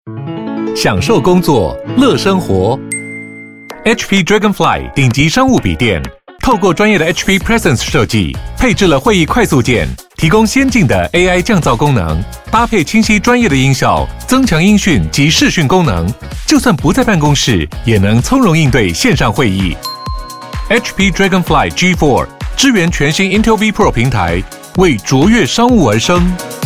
享受工作，乐生活。HP Dragonfly 顶级商务笔电，透过专业的 HP Presence 设计，配置了会议快速键，提供先进的 AI 降噪功能，搭配清晰专业的音效，增强音讯及视讯功能，就算不在办公室，也能从容应对线上会议。HP Dragonfly G4 支援全新 Intel V Pro 平台，为卓越商务而生。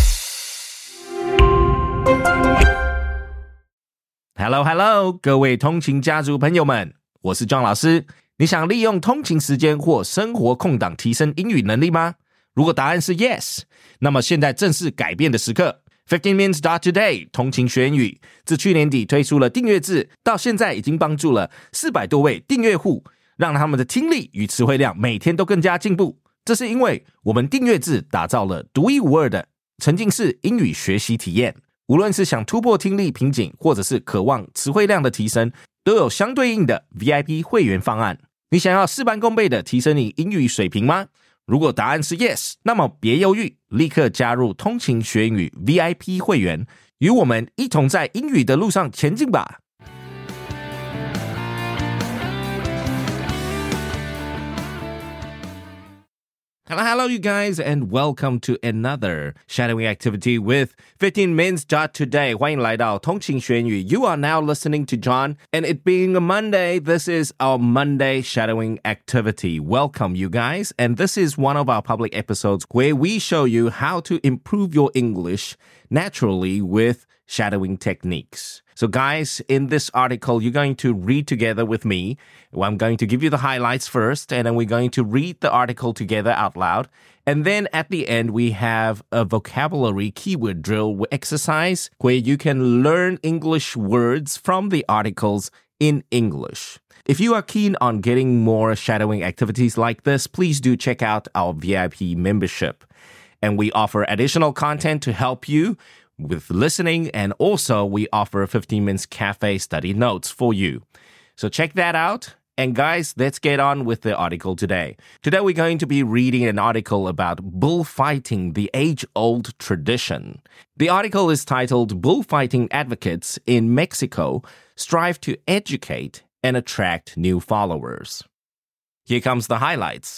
Hello， 各位通勤家族朋友们，我是John老师。你想利用通勤时间或生活空档提升英语能力吗？如果答案是 yes， 那么现在正是改变的时刻。15 Minutes Today 通勤学英语自去年底推出了订阅制，到现在已经帮助了400多位订阅户，让他们的听力与词汇量每天都更加进步。这是因为我们订阅制打造了独一无二的沉浸式英语学习体验。无论是想突破听力瓶颈，或者是渴望词汇量的提升，都有相对应的 VIP 会员方案。你想要事半功倍的提升你英语水平吗？如果答案是 yes， 那么别犹豫，立刻加入通勤学英语 VIP 会员，与我们一同在英语的路上前进吧。Hello, you guys, and welcome to another shadowing activity with 15 Minutes Today. 欢迎来到通勤学英语。You are now listening to John, and it being a Monday, this is our Monday shadowing activity. Welcome, you guys, and this is one of our public episodes where we show you how to improve your English naturally with shadowing techniques. So guys, in this article, you're going to read together with me. I'm going to give you the highlights first, and then we're going to read the article together out loud. And then at the end, we have a vocabulary keyword drill exercise where you can learn English words from the articles in English. If you are keen on getting more shadowing activities like this, please do check out our VIP membership. And we offer additional content to help you with listening, and also we offer 15 Minutes Cafe study notes for you. So check that out. And guys, let's get on with the article today. Today we're going to be reading an article about bullfighting, the age-old tradition. The article is titled Bullfighting Advocates in Mexico Strive to Educate and Attract New Followers. Here comes the highlights.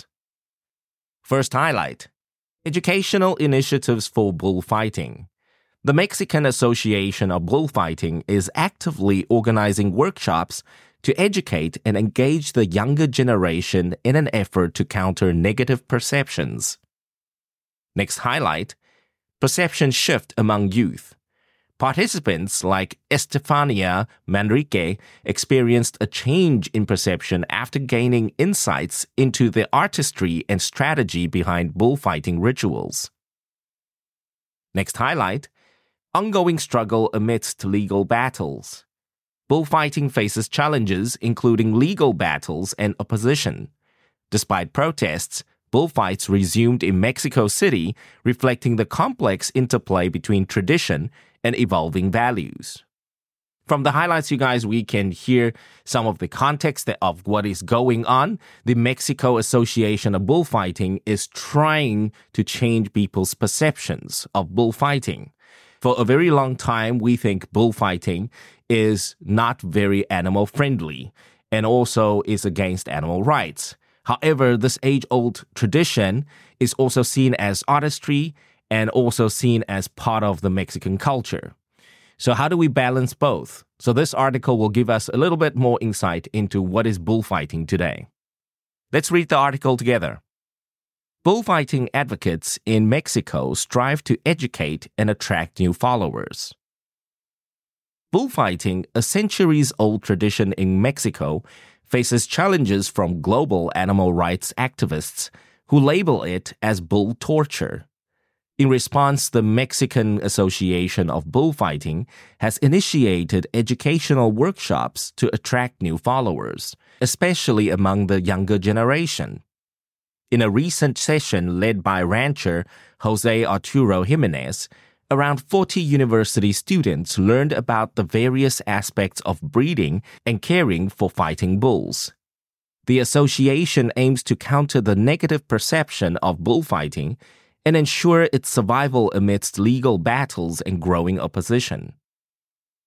First highlight: educational initiatives for bullfighting. The Mexican Association of Bullfighting is actively organizing workshops to educate and engage the younger generation in an effort to counter negative perceptions. Next highlight: perception shift among youth. Participants like Estefania Manrique experienced a change in perception after gaining insights into the artistry and strategy behind bullfighting rituals. Next highlight: ongoing struggle amidst legal battles. Bullfighting faces challenges including legal battles and opposition. Despite protests, bullfights resumed in Mexico City, reflecting the complex interplay between tradition and evolving values. From the highlights, you guys, we can hear some of the context of what is going on. The Mexico Association of Bullfighting is trying to change people's perceptions of bullfighting. For a very long time, we think bullfighting is not very animal-friendly and also is against animal rights. However, this age-old tradition is also seen as artistry and also seen as part of the Mexican culture. So how do we balance both? So this article will give us a little bit more insight into what is bullfighting today. Let's read the article together. Bullfighting advocates in Mexico strive to educate and attract new followers. Bullfighting, a centuries-old tradition in Mexico, faces challenges from global animal rights activists who label it as bull torture. In response, the Mexican Association of Bullfighting has initiated educational workshops to attract new followers, especially among the younger generation. In a recent session led by rancher Jose Arturo Jimenez, around 40 university students learned about the various aspects of breeding and caring for fighting bulls. The association aims to counter the negative perception of bullfighting and ensure its survival amidst legal battles and growing opposition.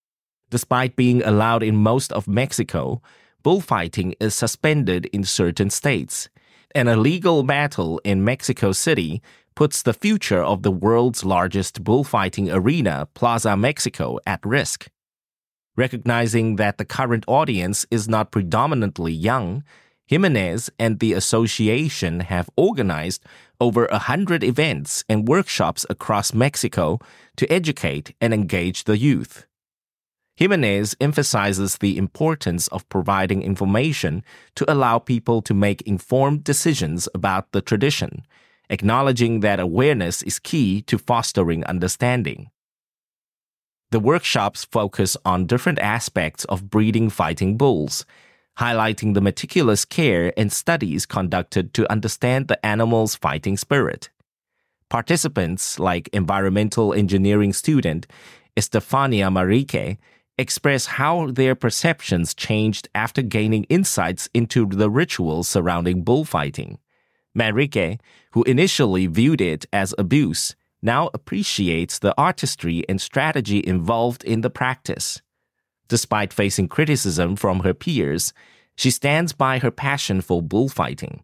Despite being allowed in most of Mexico, bullfighting is suspended in certain states, and a legal battle in Mexico City puts the future of the world's largest bullfighting arena, Plaza Mexico, at risk. Recognizing that the current audience is not predominantly young, Jimenez and the association have organized over 100 events and workshops across Mexico to educate and engage the youth. Jimenez emphasizes the importance of providing information to allow people to make informed decisions about the tradition, acknowledging that awareness is key to fostering understanding. The workshops focus on different aspects of breeding fighting bulls, highlighting the meticulous care and studies conducted to understand the animal's fighting spirit. Participants, like environmental engineering student Estefania Marique, express how their perceptions changed after gaining insights into the rituals surrounding bullfighting. Marique, who initially viewed it as abuse, now appreciates the artistry and strategy involved in the practice. Despite facing criticism from her peers, she stands by her passion for bullfighting.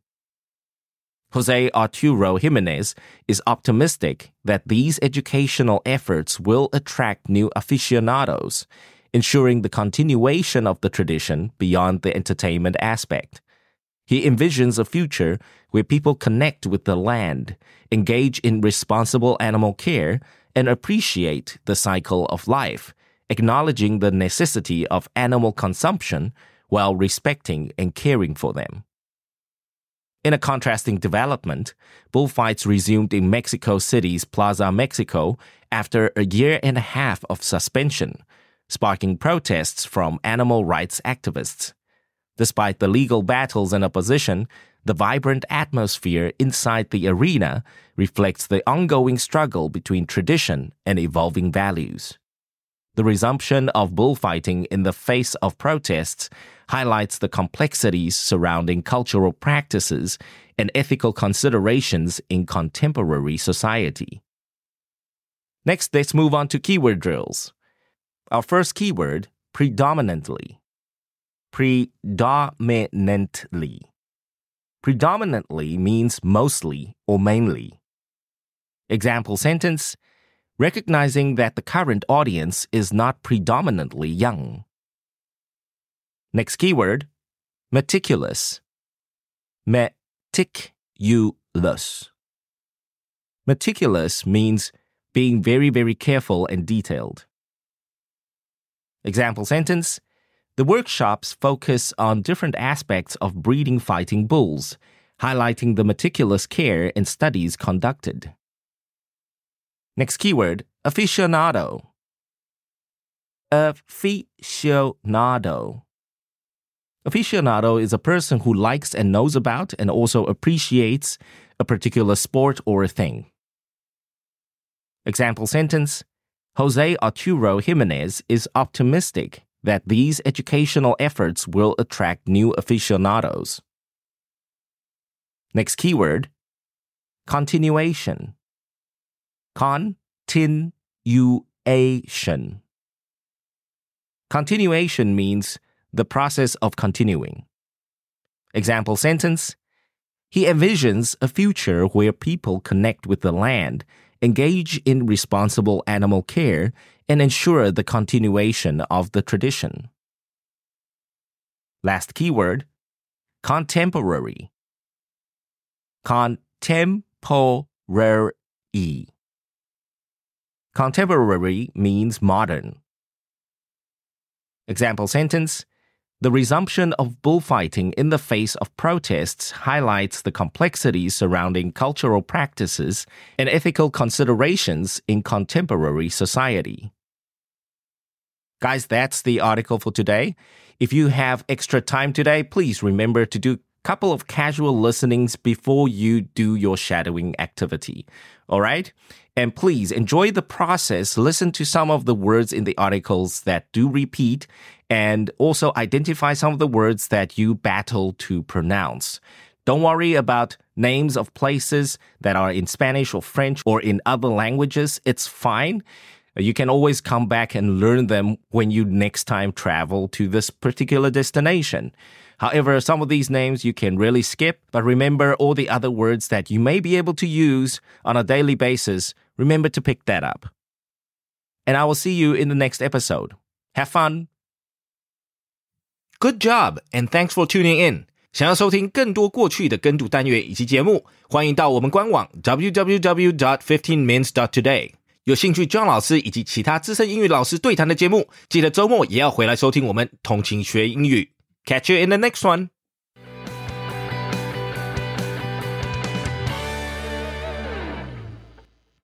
Jose Arturo Jimenez is optimistic that these educational efforts will attract new aficionados, ensuring the continuation of the tradition beyond the entertainment aspect. He envisions a future where people connect with the land, engage in responsible animal care, and appreciate the cycle of life, acknowledging the necessity of animal consumption while respecting and caring for them. In a contrasting development, bullfights resumed in Mexico City's Plaza Mexico after a year and a half of suspension, sparking protests from animal rights activists. Despite the legal battles and opposition, the vibrant atmosphere inside the arena reflects the ongoing struggle between tradition and evolving values. The resumption of bullfighting in the face of protests highlights the complexities surrounding cultural practices and ethical considerations in contemporary society. Next, let's move on to keyword drills. Our first keyword, predominantly. Predominantly. Predominantly means mostly or mainly. Example sentence, recognizing that the current audience is not predominantly young. Next keyword, meticulous. Meticulous. Meticulous means being very, very careful and detailed. Example sentence, the workshops focus on different aspects of breeding fighting bulls, highlighting the meticulous care and studies conducted. Next keyword, aficionado. Aficionado. Aficionado is a person who likes and knows about and also appreciates a particular sport or a thing. Example sentence, Jose Arturo Jimenez is optimistic that these educational efforts will attract new aficionados. Next keyword, continuation. Continuation. Continuation means the process of continuing. Example sentence, he envisions a future where people connect with the land, engage in responsible animal care, and ensure the continuation of the tradition. Last keyword, contemporary. Contemporary. Contemporary means modern. Example sentence, the resumption of bullfighting in the face of protests highlights the complexities surrounding cultural practices and ethical considerations in contemporary society. Guys, that's the article for today. If you have extra time today, please remember to do a couple of casual listenings before you do your shadowing activity. All right? And please enjoy the process. Listen to some of the words in the articles that do repeat, and also identify some of the words that you battle to pronounce. Don't worry about names of places that are in Spanish or French or in other languages. It's fine. You can always come back and learn them when you next time travel to this particular destination. However, some of these names you can really skip, but remember all the other words that you may be able to use on a daily basis. Remember to pick that up. And I will see you in the next episode. Have fun! Good job, and thanks for tuning in. 想要收听更多过去的跟读单元以及节目，欢迎到我们官网 www.15mins.today。有兴趣 John 老师以及其他资深英语老师对谈的节目，记得周末也要回来收听我们通勤学英语。Catch you in the next one!